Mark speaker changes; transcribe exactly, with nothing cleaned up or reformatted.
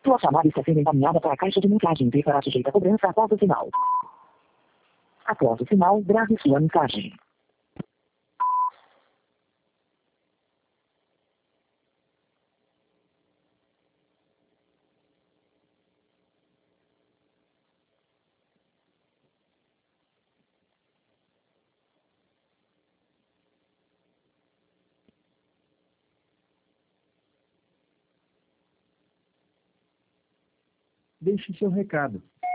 Speaker 1: Sua chamada está sendo encaminhada para a caixa de mensagem e será sujeita a cobrança após o sinal. Após o sinal, grave sua mensagem.
Speaker 2: Deixe seu recado.